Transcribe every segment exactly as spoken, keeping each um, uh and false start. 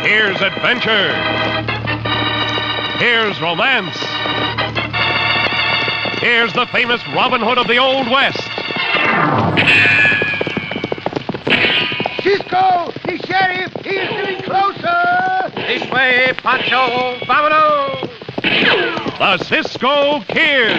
Here's adventure. Here's romance. Here's the famous Robin Hood of the Old West. Cisco, the sheriff, he is getting closer. This way, Pancho. Vámonos. The Cisco Kid.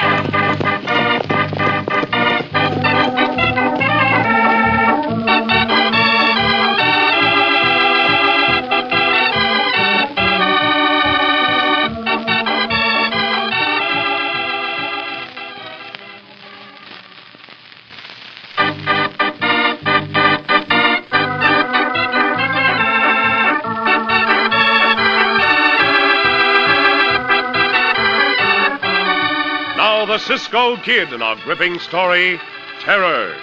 The Cisco Kid in our gripping story, Terror.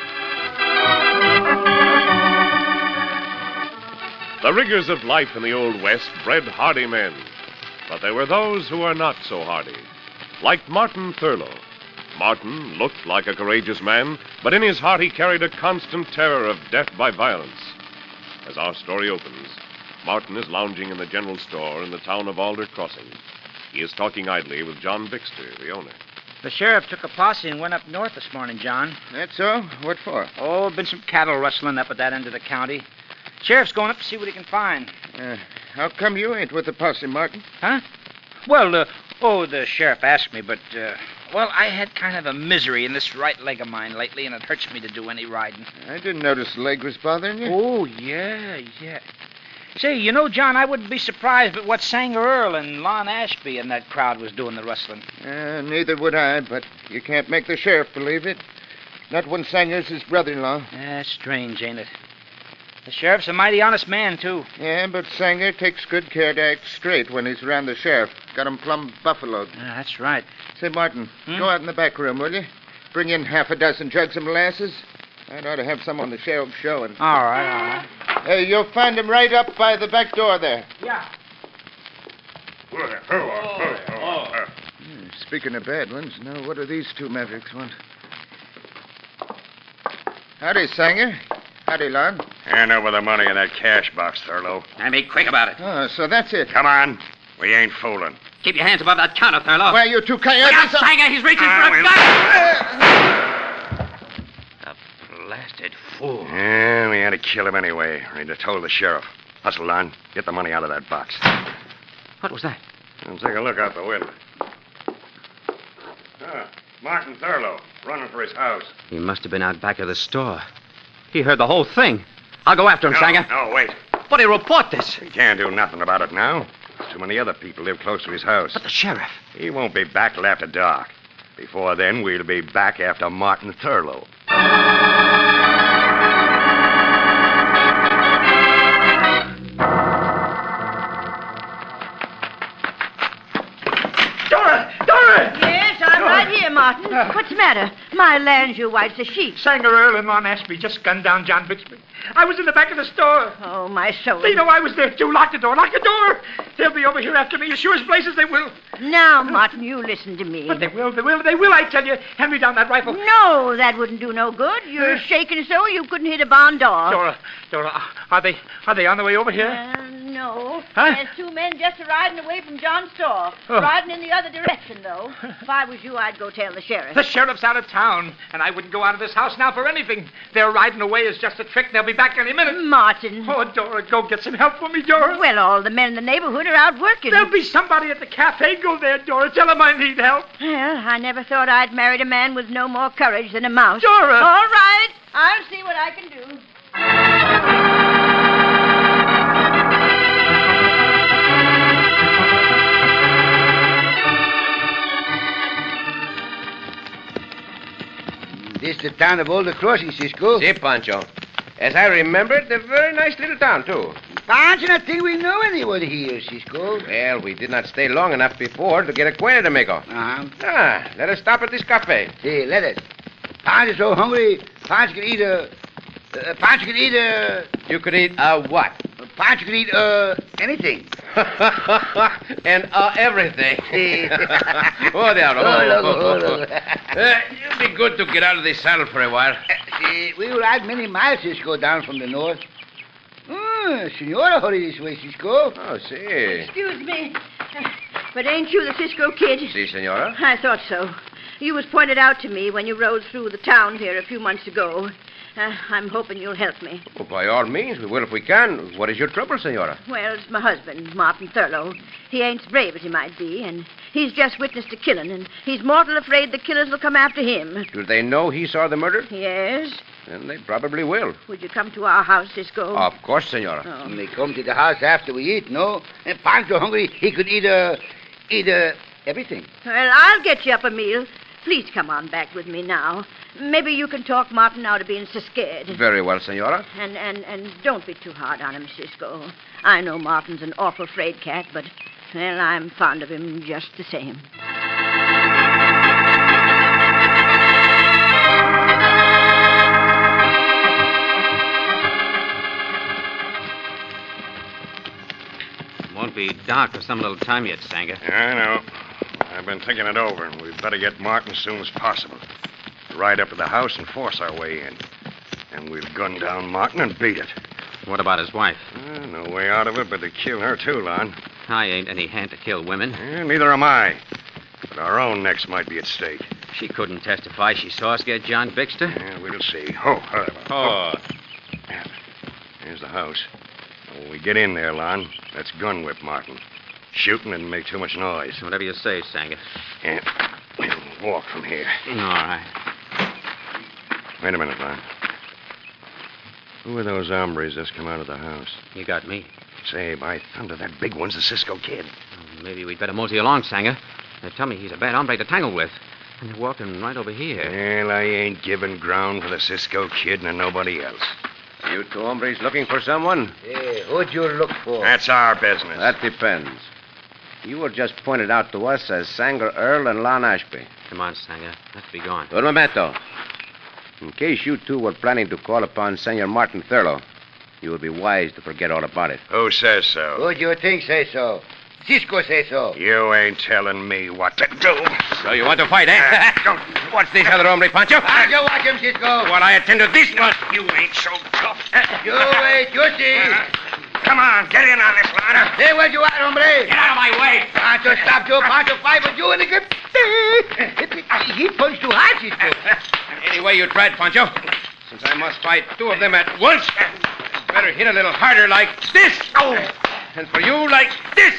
The rigors of life in the Old West bred hardy men, but there were those who were not so hardy, like Martin Thurlow. Martin looked like a courageous man, but in his heart he carried a constant terror of death by violence. As our story opens, Martin is lounging in the general store in the town of Alder Crossing. He is talking idly with John Bixter, the owner. The sheriff took a posse and went up north this morning, John. That's so? What for? Oh, been some cattle rustling up at that end of the county. Sheriff's going up to see what he can find. Uh, how come you ain't with the posse, Martin? Huh? Well, uh, oh, the sheriff asked me, but, uh, well, I had kind of a misery in this right leg of mine lately, and it hurts me to do any riding. I didn't notice the leg was bothering you. Oh, yeah, yeah. Say, you know, John, I wouldn't be surprised at what Sanger Earl and Lon Ashby and that crowd was doing the rustling. Uh, neither would I, but you can't make the sheriff believe it. Not when Sanger's his brother-in-law. That's strange, ain't it? The sheriff's a mighty honest man, too. Yeah, but Sanger takes good care to act straight when he's around the sheriff. Got him plumb buffaloed. Yeah, that's right. Say, Martin, Hmm? go out in the back room, will you? Bring in half a dozen jugs of molasses. I'd ought to have some on the sheriff's show. And... All right, all right. Hey, you'll find him right up by the back door there. Yeah. Hmm, speaking of bad ones, now what do these two mavericks want? Howdy, Sanger. Howdy, Lon. Hand over the money in that cash box, Thurlow. And be quick about it. Oh, so that's it. Come on. We ain't fooling. Keep your hands above that counter, Thurlow. Why, you two Look out, coyotes... Sanger! He's reaching Ah, for a we'll- gun! The blasted fool. Yeah, we had to kill him anyway. I'd have told the sheriff. Hustle, Lon. Get the money out of that box. What was that? And take a look out the window. Ah, Martin Thurlow, running for his house. He must have been out back of the store. He heard the whole thing. I'll go after him, No, Sanger. no, wait. But he report this. We can't do nothing about it now. Too many other people live close to his house. But the sheriff. He won't be back till after dark. Before then, we'll be back after Martin Thurlow. Dora! Dora! Yes, I'm right here, Martin. What's the matter? My land's your white's a sheep. Sanger Earl and Lon Ashby just gunned down John Bixby. I was in the back of the store. Oh, my soul. They know I was there, too. Lock the door. Lock the door. They'll be over here after me. As sure as blazes, they will. Now, Martin, you listen to me. But they will. They will. They will, I tell you. Hand me down that rifle. No, that wouldn't do no good. You're shaking so you couldn't hit a barn door. Dora, Dora, are they are they on the way over here? Uh, no. Huh? There's two men just riding away from John's store. Oh. Riding in the other direction, though. If I was you, I'd go tell the sheriff. The sheriff's out of town, and I wouldn't go out of this house now for anything. Their riding away is just a trick. They'll be back any minute. Martin. Oh, Dora, go get some help for me, Dora. Well, all the men in the neighborhood are out working. There'll be somebody at the cafe. Go there, Dora. Tell them I need help. Well, I never thought I'd married a man with no more courage than a mouse. Dora! All right. I'll see what I can do. This the town of Alder Crossing, Cisco. See, Pancho. As I remember it, a very nice little town, too. Pancho, I think we know anyone here, Cisco. Well, we did not stay long enough before to get acquainted, amigo. Uh-huh. Ah, let us stop at this cafe. Hey, let us. Pancho's so hungry, Pancho can eat a... Uh, Pancho can eat a... You could eat uh, what? Pancho can eat, uh, anything. and uh, everything. oh, there. Oh, Oh, look, oh, look. Uh, it'll be good to get out of this saddle for a while. Uh, see, we ride many miles, Cisco, down from the north. Oh, Senora, hurry this way, Cisco. Oh, si. Excuse me. But ain't you the Cisco kid? Si, senora. I thought so. You was pointed out to me when you rode through the town here a few months ago. Uh, I'm hoping you'll help me. Oh, by all means, we will if we can. What is your trouble, senora? Well, it's my husband, Martin Thurlow. He ain't as brave as he might be, and he's just witnessed a killing, and he's mortal afraid the killers will come after him. Do they know he saw the murder? Yes. Then they probably will. Would you come to our house, Cisco? Of course, senora. Oh. They come to the house after we eat, no? And Pancho hungry, he could eat, uh, eat, uh, everything. Well, I'll get you up a meal. Please come on back with me now. Maybe you can talk Martin out of being so scared. Very well, senora. And, and, and don't be too hard on him, Cisco. I know Martin's an awful fraid cat, but, well, I'm fond of him just the same. Won't be dark for some little time yet, Sanger. I know. I've been thinking it over, and we'd better get Martin as soon as possible. Ride up to the house and force our way in. And we'll gun down Martin and beat it. What about his wife? Uh, no way out of it but to kill her, too, Lon. I ain't any hand to kill women. Eh, neither am I. But our own necks might be at stake. She couldn't testify she saw us get John Bixter. Yeah, we'll see. Oh, however. Oh. Here's the house. When we get in there, Lon, let's gun whip Martin. Shooting and make too much noise. Whatever you say, Sanger. Yeah. We'll walk from here. All right. Wait a minute, Lon. Who are those hombres that's come out of the house? You got me. Say, by thunder, that big one's the Cisco kid. Maybe we'd better mosey along, Sanger. They tell me he's a bad hombre to tangle with. And they're walking right over here. Well, I ain't giving ground for the Cisco kid nor nobody else. You two hombres looking for someone? Hey, who'd you look for? That's our business. That depends. You were just pointed out to us as Sanger Earl and Lon Ashby. Come on, Sanger. Let's be gone. Un momento. In case you two were planning to call upon Senor Martin Thurlow, you would be wise to forget all about it. Who says so? Who'd you think say so? Cisco say so. You ain't telling me what to do. So you want to fight, eh? Don't. What's this other hombre, Pancho? Pancho, watch him, Cisco. While I attend to this one. You ain't so tough. You wait, you see. Come on, get in on this, Lana. Hey, where you at, hombre? Get out of my way! Pancho, stop you. Pancho, fight with you in the grip. He punched too hard, Cisco. Any way you tried, Pancho. Since I must fight two of them at once, you better hit a little harder like this. Oh. And for you, like this.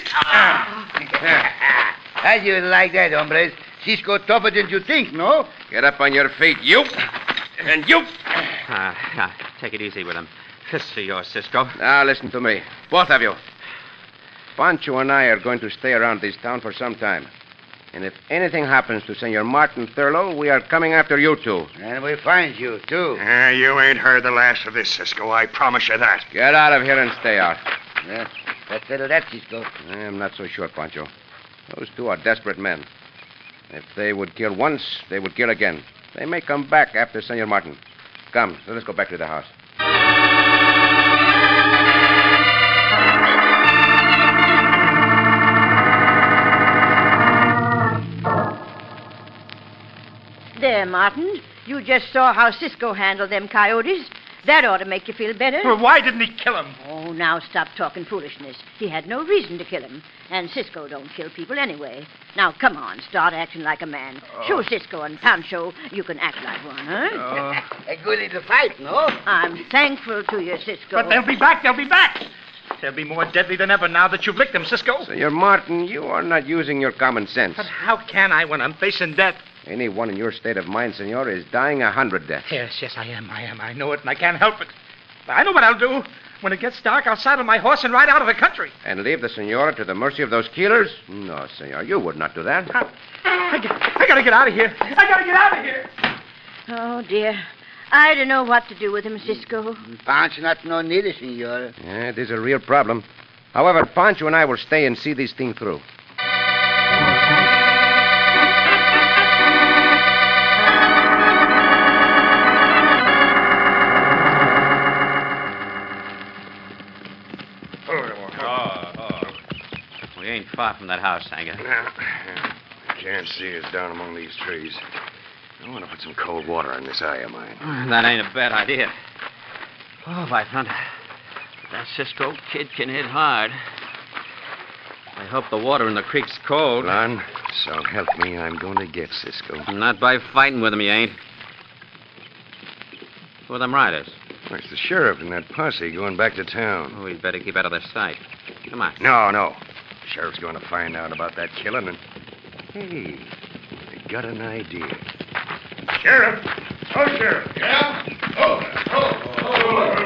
How do you like that, hombres? Cisco tougher than you think, no? Get up on your feet, you. And you. Ah, ah, take it easy with him. Fists are yours, Cisco. Now, listen to me. Both of you. Pancho and I are going to stay around this town for some time. And if anything happens to Senor Martin Thurlow, we are coming after you two. And we find you, too. Uh, you ain't heard the last of this, Cisco. I promise you that. Get out of here and stay out. Yeah, let's settle that, Cisco. I'm not so sure, Pancho. Those two are desperate men. If they would kill once, they would kill again. They may come back after Senor Martin. Come, so let's go back to the house. There, Martin. You just saw how Cisco handled them coyotes. That ought to make you feel better. Well, why didn't he kill him? Oh, now stop talking foolishness. He had no reason to kill him. And Cisco don't kill people anyway. Now, come on, start acting like a man. Oh. Show Cisco and Pancho you can act like one, huh? Oh. A good little fight, no? I'm thankful to you, Cisco. But they'll be back. They'll be back. They'll be more deadly than ever now that you've licked them, Cisco. Senor Martin, you are not using your common sense. But how can I when I'm facing death? Anyone in your state of mind, senor, is dying a hundred deaths. Yes, yes, I am. I am. I know it, and I can't help it. But I know what I'll do. When it gets dark, I'll saddle my horse and ride out of the country. And leave the senora to the mercy of those killers? No, senor, you would not do that. I, I, I gotta get out of here. I gotta get out of here. Oh, dear. I don't know what to do with him, Cisco. Pancho not no neither, senora. Yeah, it is a real problem. However, Pancho and I will stay and see this thing through. We ain't far from that house, Sanger. I can't see us down among these trees. I want to put some cold water on this eye of mine. That ain't a bad idea. Oh, by thunder. That Cisco kid can hit hard. I hope the water in the creek's cold. Lon, so help me, I'm going to get Cisco. Not by fighting with him, you ain't. Who are them riders? There's the sheriff and that posse going back to town. Oh, we'd better keep out of their sight. Come on. No, no. The sheriff's going to find out about that killing and... Hey, I got an idea. Sheriff! Oh, Sheriff! Yeah? Oh, oh, oh.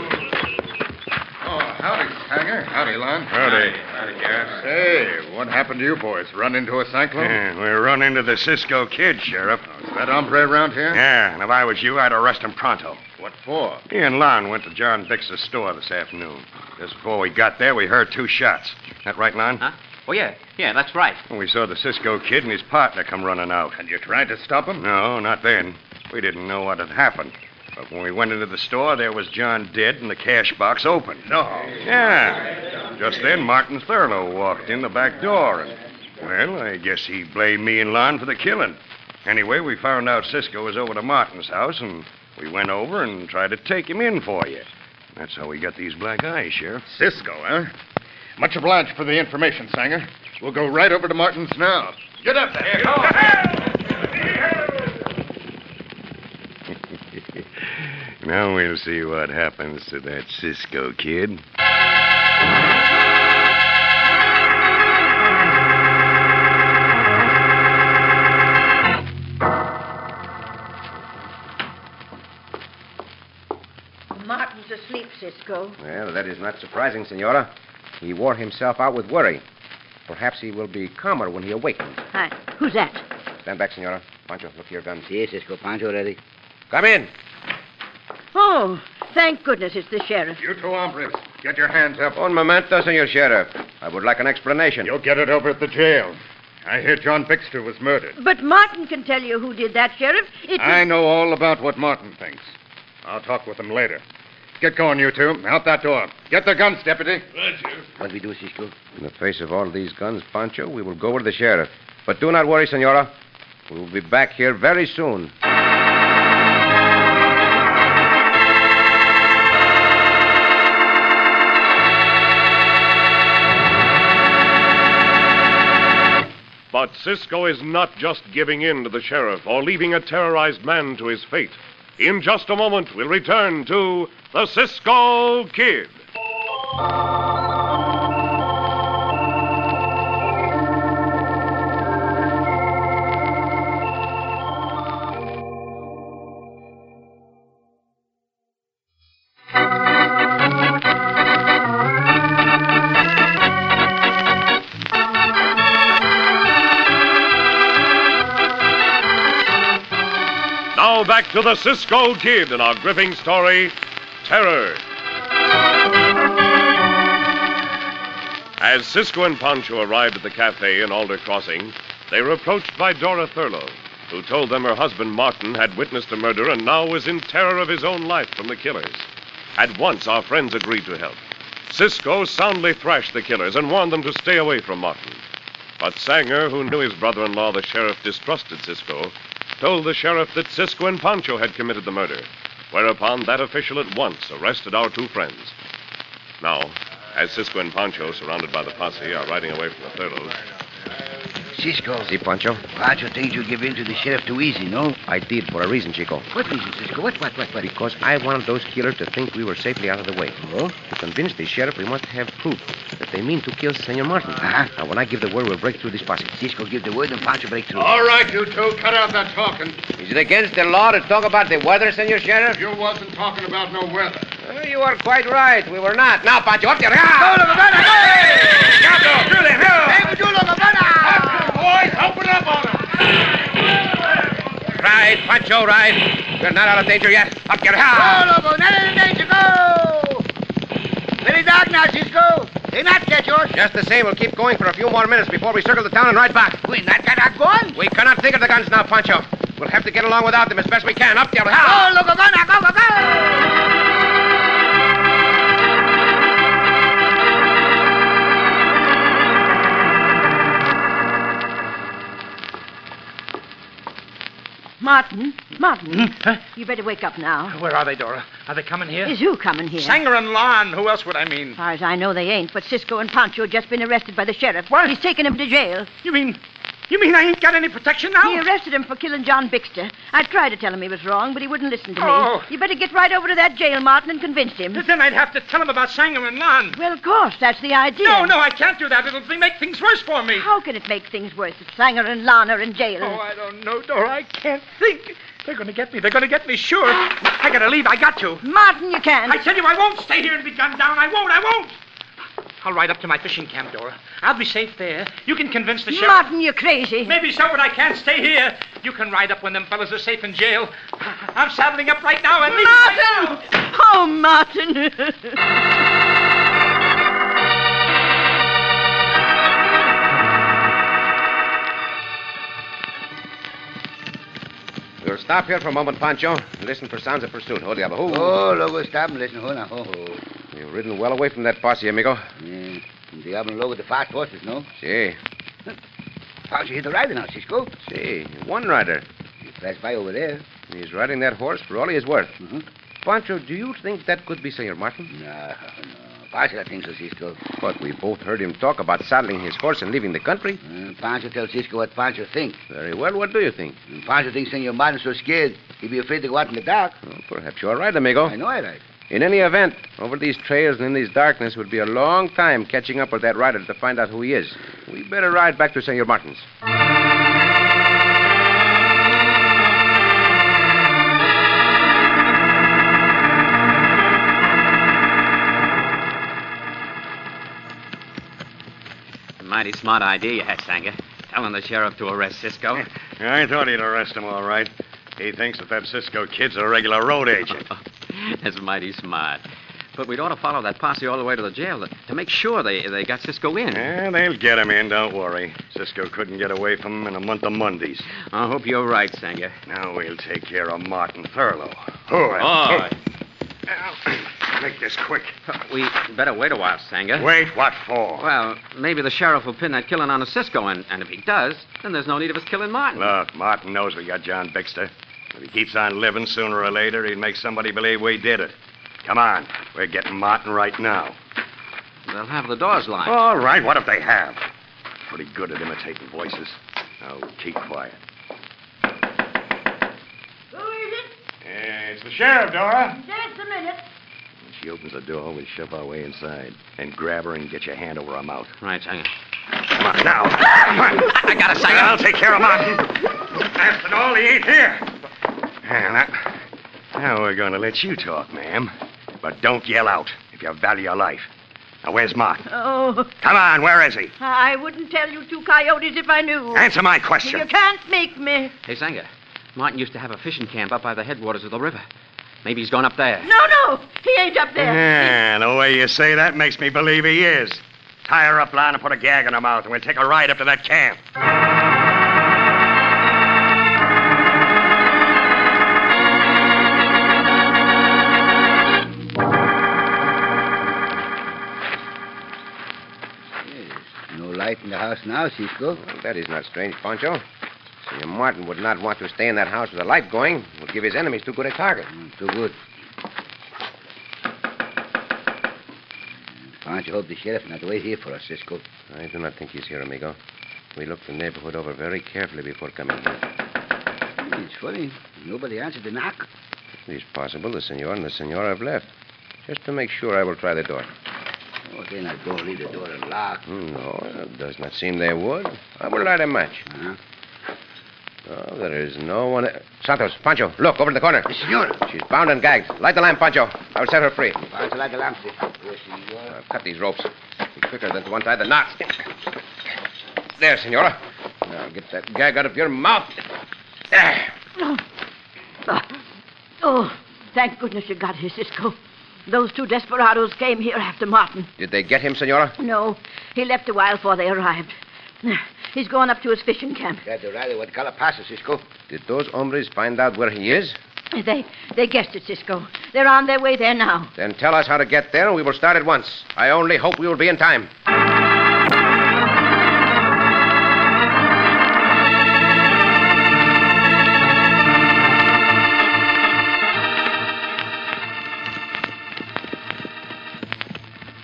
Oh, howdy, Sanger. Howdy, Lon. Howdy. Howdy, Sheriff. Say, what happened to you boys? Run into a cyclone? Yeah, we run into the Cisco kid, Sheriff. Oh, is that hombre around here? Yeah, and if I was you, I'd arrest him pronto. What for? He and Lon went to John Bix's store this afternoon. Just before we got there, we heard two shots. That right, Lon? Huh? Oh, yeah. Yeah, that's right. We saw the Cisco kid and his partner come running out. And you tried to stop him? No, not then. We didn't know what had happened. But when we went into the store, there was John dead and the cash box open. No. Yeah. Just then, Martin Thurlow walked in the back door. And, well, I guess he blamed me and Lon for the killing. Anyway, we found out Cisco was over to Martin's house, and we went over and tried to take him in for you. That's how we got these black eyes, Sheriff. Cisco, huh? Much obliged for the information, Sanger. We'll go right over to Martin's now. Get up there. Now we'll see what happens to that Cisco kid. Martin's asleep, Cisco. Well, that is not surprising, Senora. He wore himself out with worry. Perhaps he will be calmer when he awakens. Hi. Who's that? Stand back, Senora. Pancho, look to your guns. Si, Cisco. Pancho ready. Come in. Oh, thank goodness it's the sheriff. You two hombres, get your hands up. Un momento, Senor Sheriff. I would like an explanation. You'll get it over at the jail. I hear John Bixter was murdered. But Martin can tell you who did that, Sheriff. It was... I know all about what Martin thinks. I'll talk with him later. Get going, you two. Out that door. Get the guns, Deputy. Right, Sheriff. What we do, Cisco? In the face of all these guns, Pancho, we will go over to the sheriff. But do not worry, Senora. We will be back here very soon. But Cisco is not just giving in to the sheriff or leaving a terrorized man to his fate. In just a moment, we'll return to the Cisco Kid. Now back to the Cisco Kid and our gripping story, Terror. As Cisco and Pancho arrived at the cafe in Alder Crossing, they were approached by Dora Thurlow, who told them her husband Martin had witnessed a murder and now was in terror of his own life from the killers. At once, our friends agreed to help. Cisco soundly thrashed the killers and warned them to stay away from Martin. But Sanger, who knew his brother-in-law, the sheriff, distrusted Cisco, told the sheriff that Cisco and Pancho had committed the murder, whereupon that official at once arrested our two friends. Now, as Cisco and Pancho, surrounded by the posse, are riding away from the Thurlows... Cisco. See, Pancho? Pancho thinks you give in to the sheriff too easy, no? I did for a reason, Chico. What reason, Cisco? What, what, what, what? Because I wanted those killers to think we were safely out of the way. Oh? To convince the sheriff, we must have proof that they mean to kill Senor Martin. Uh-huh. Now, when I give the word, we'll break through this posse. Cisco give the word and Pancho break through. All right, you two, cut out that talking. Is it against the law to talk about the weather, Senor Sheriff? You wasn't talking about no weather. Uh, you are quite right. We were not. Now, Pancho, up there. Boys, open up on them. Right, Pancho, right. We're not out of danger yet. Up there. Go, Lobo. Not in danger. Go. Very dark now, Cisco. They not catch us. Just the same, we'll keep going for a few more minutes before we circle the town and ride back. We not got our guns. We cannot think of the guns now, Pancho. We'll have to get along without them as best we can. Up there. Go, Lobo. Go now. Go, go, go. Martin? Martin? Martin, Huh? you better wake up now. Where are they, Dora? Are they coming here? Is who coming here? Sanger and Lon. Who else would I mean? As far as I know, they ain't, but Cisco and Pancho have just been arrested by the sheriff. What? He's taken them to jail. You mean... You mean I ain't got any protection now? He arrested him for killing John Bixter. I tried to tell him he was wrong, but he wouldn't listen to me. Oh. You better get right over to that jail, Martin, and convince him. Then I'd have to tell him about Sanger and Lon. Well, of course, that's the idea. No, no, I can't do that. It'll be- make things worse for me. How can it make things worse if Sanger and Lon are in jail? Oh, I don't know, Dora. I can't think. They're going to get me. They're going to get me, sure. I got to leave. I got to. Martin, you can't. I tell you, I won't stay here and be gunned down. I won't. I won't. I'll ride up to my fishing camp, Dora. I'll be safe there. You can convince the sheriff. Martin, you're crazy. Maybe so, but I can't stay here. You can ride up when them fellas are safe in jail. I'm saddling up right now and leaving right Martin! Oh, Martin. We'll stop here for a moment, Pancho, and listen for sounds of pursuit. Oh, diablo. Oh, luego stop and listen. Hold on. Oh, oh. You've ridden well away from that posse, amigo. Yeah. Diablo luego the fast horses, no? Si. How's hit the rider now, Cisco? Si. One rider. He flashed by over there. He's riding that horse for all he is worth. Mm-hmm. Pancho, do you think that could be Senor Martin? No, no. Pancho, I think so, Cisco. But we both heard him talk about saddling his horse and leaving the country. Uh, Pancho tells Cisco what Pancho thinks. Very well. What do you think? And Pancho thinks Senor Martin's so scared, he'd be afraid to go out in the dark. Well, perhaps you're right, amigo. I know I right. In any event, over these trails and in this darkness would be a long time catching up with that rider to find out who he is. We better ride back to Senor Martin's. Mighty smart idea you had, Sanger. Telling the sheriff to arrest Cisco. I thought he'd arrest him all right. He thinks that that Cisco kid's a regular road agent. That's mighty smart. But we'd ought to follow that posse all the way to the jail to, to make sure they, they got Cisco in. Yeah, they'll get him in, don't worry. Cisco couldn't get away from him in a month of Mondays. I hope you're right, Sanger. Now we'll take care of Martin Thurlow. Oh, Oh, Now, make this quick. we better wait a while, Sanger. Wait, what for? Well, maybe the sheriff will pin that killing on a Cisco, and, and if he does, then there's no need of us killing Martin. Look, Martin knows we got John Bixter. If he keeps on living, sooner or later, he'd make somebody believe we did it. Come on. We're getting Martin right now. They'll have the doors locked. All right, what if they have? Pretty good at imitating voices. Now, keep quiet. Who is it? Yeah, it's the sheriff, Dora. Just a minute. When she opens the door, we'll shove our way inside and grab her and get your hand over her mouth. Right, Sanger. Come on, now. Come on. I got it, Sanger. I'll take care of Martin. After all, he ain't here. Now, now, now we're going to let you talk, ma'am. But don't yell out if you value your life. Now, where's Martin? Oh, Come on, where is he? I wouldn't tell you two coyotes if I knew. Answer my question. You can't make me. Hey, Sanger, Martin used to have a fishing camp up by the headwaters of the river. Maybe he's gone up there. No, no, he ain't up there. Yeah, the way you say that makes me believe he is. Tie her up, Lon, and put a gag in her mouth, and we'll take a ride up to that camp. No light in the house now, Cisco. Well, that is not strange, Pancho. Senor Martin would not want to stay in that house with a light going. It would give his enemies too good a target. Mm, too good. Pancho hope the sheriff not wait here for us, Cisco. I do not think he's here, amigo. We looked the neighborhood over very carefully before coming here. Hmm, it's funny. Nobody answered the knock. It is possible the senor and the senora have left. Just to make sure, I will try the door. Oh, then I don't leave the door unlocked. Hmm, no, it does not seem they would. I will light a match. Uh-huh. Oh, there is no one. Santos, Pancho, look, over in the corner. The senora. She's bound and gagged. Light the lamp, Pancho. I'll set her free. Pancho, light the lamp, Cisco. Yes, senora. I'll cut these ropes. Be quicker than to untie the knots. There, senora. Now get that gag out of your mouth. There. Oh, oh, thank goodness you got here, Cisco. Those two desperados came here after Martin. Did they get him, senora? No, he left a while before they arrived. He's gone up to his fishing camp. Got the rider what Calapaso, Cisco. Did those hombres find out where he is? They they guessed it, Cisco. They're on their way there now. Then tell us how to get there, and we will start at once. I only hope we will be in time.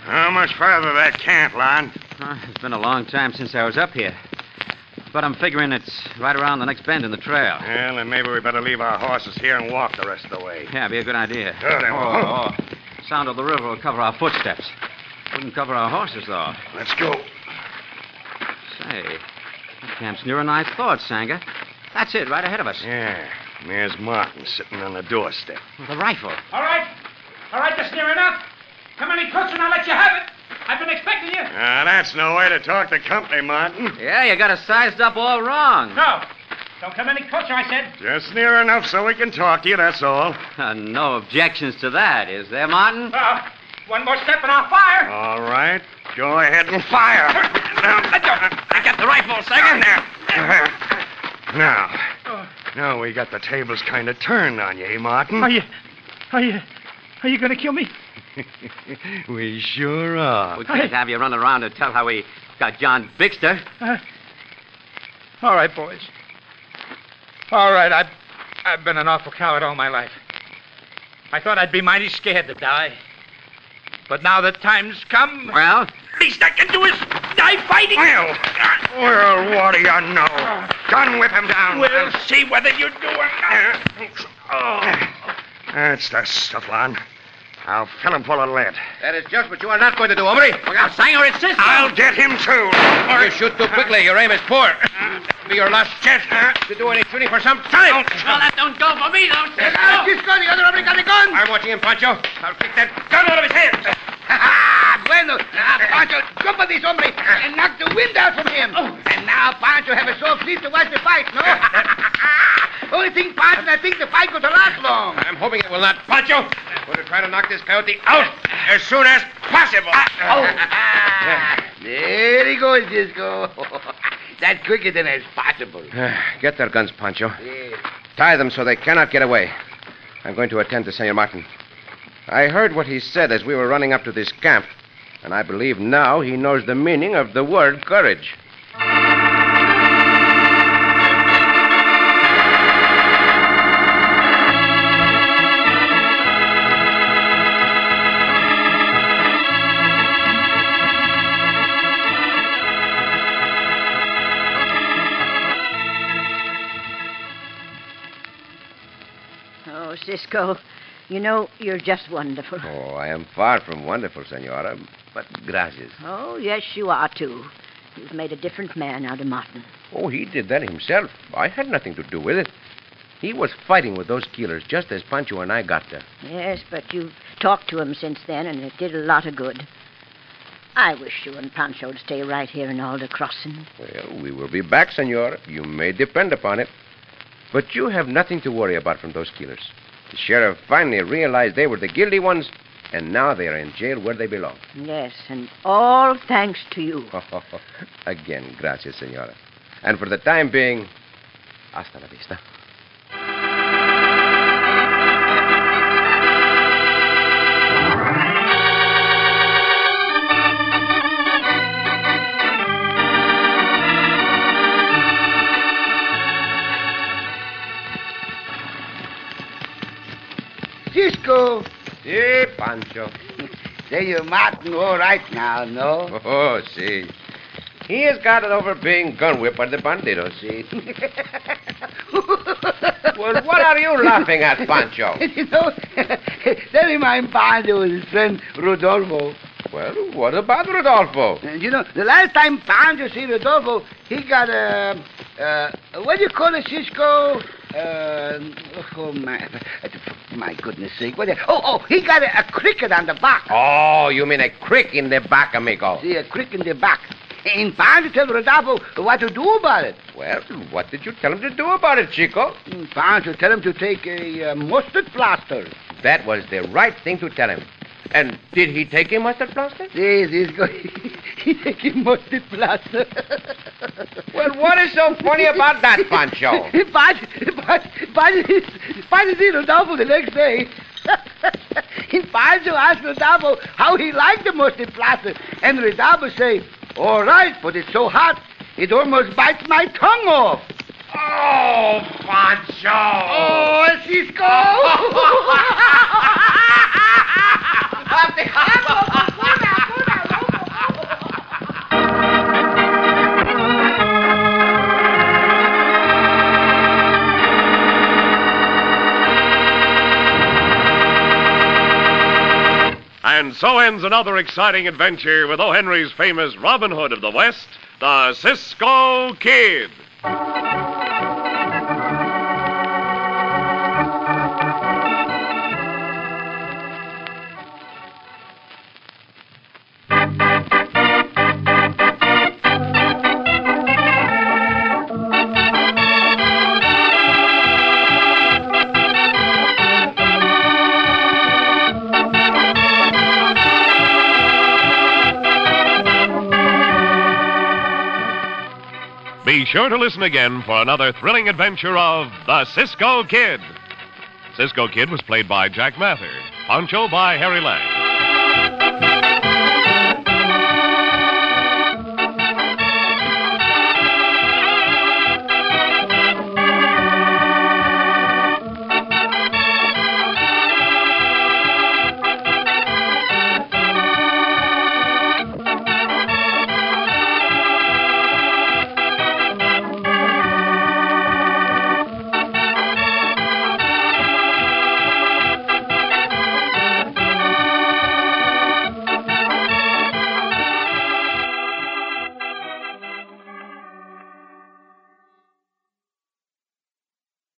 How much farther that camp, Lon? Uh, it's been a long time since I was up here. But I'm figuring it's right around the next bend in the trail. Well, then maybe we better leave our horses here and walk the rest of the way. Yeah, be a good idea. Good. Oh, oh. Sound of the river will cover our footsteps. Wouldn't cover our horses, though. Let's go. Say, that camp's nearer than I thought, Sanger. That's it, right ahead of us. Yeah. There's Martin sitting on the doorstep. With a rifle. All right. All right, that's near enough. Come any closer and I'll let you have it. I've been expecting you. Ah, that's no way to talk to company, Martin. Yeah, you got us sized up all wrong. No. Don't come any closer, I said. Just near enough so we can talk to you, that's all. Uh, no objections to that, is there, Martin? Uh, one more step and I'll fire. All right. Go ahead and fire. I got the rifle, Sanger. Now, now we got the tables kind of turned on you, eh, Martin? Are you... Are you... Are you going to kill me? We sure are. We can't have you run around and tell how we got John Bixter. Uh, all right, boys. All right, I've, I've been an awful coward all my life. I thought I'd be mighty scared to die. But now that time's come... Well? Least I can do is die fighting. Well, well, what do you know? Gun whip him down. We'll see whether you do or not. Oh. That's the stuff, Lon. I'll fill him full of lead. That is just what you are not going to do, hombre. Look out, Sanger, it's Cisco. I'll get him, too. You shoot too quickly. Your aim is poor. That'll be your last chance to do any shooting for some time. Well, that don't go for me, don't Cisco. Cisco, the other hombre got the gun. I'm watching him, Pancho. I'll kick that gun out of his hand. Bueno, now Pancho, jump on this hombre and knock the wind out from him. And now Pancho have a sore pleased to watch the fight, no? Only thing, Pancho, I think the fight going to last long. I'm hoping it will not. Pancho, we're to try to knock this coyote out as soon as possible. There he goes, Cisco. That's quicker than as possible. Get their guns, Pancho. Yeah. Tie them so they cannot get away. I'm going to attend to Senor Martin. I heard what he said as we were running up to this camp, and I believe now he knows the meaning of the word courage. Oh, Cisco, you know, you're just wonderful. Oh, I am far from wonderful, Senora, but gracias. Oh, yes, you are, too. You've made a different man out of Martin. Oh, he did that himself. I had nothing to do with it. He was fighting with those killers just as Pancho and I got there. Yes, but you've talked to him since then, and it did a lot of good. I wish you and Pancho would stay right here in Alder Crossing. Well, we will be back, Senora. You may depend upon it. But you have nothing to worry about from those killers. The sheriff finally realized they were the guilty ones, and now they are in jail where they belong. Yes, and all thanks to you. Again, gracias, Senora. And for the time being, hasta la vista. Cisco. Si, Pancho. Senor Martin, all right now, no? Oh, si. He has got it over being gun whipped by the bandidos, see? Well, what are you laughing at, Pancho? You know, that reminds Pancho of his friend Rodolfo. Well, what about Rodolfo? And you know, the last time Pancho see Rodolfo, he got a, uh, what do you call it, Cisco? Uh, oh, my, my goodness sake. What? Oh, oh, he got a, a cricket on the back. Oh, you mean a crick in the back, amigo? See, a crick in the back. And Pancho tell Rodolfo what to do about it. Well, what did you tell him to do about it, Chico? Pancho tell him to take a uh, mustard plaster. That was the right thing to tell him. And did he take a mustard plaster? Yes, he's going. He take a mustard plaster. Well, what is so funny about that, Pancho? Pancho, Pancho, Pancho, Pancho see Rodolfo the next day. And Pancho asked Rodolfo how he liked the mustard plaster. And Rodolfo say, all right, but it's so hot, it almost bites my tongue off. Oh, Pancho! Oh, Cisco! Happy And so ends another exciting adventure with O. Henry's famous Robin Hood of the West, the Cisco Kid. Be sure to listen again for another thrilling adventure of the Cisco Kid. Cisco Kid was played by Jack Mather, Pancho by Harry Lang.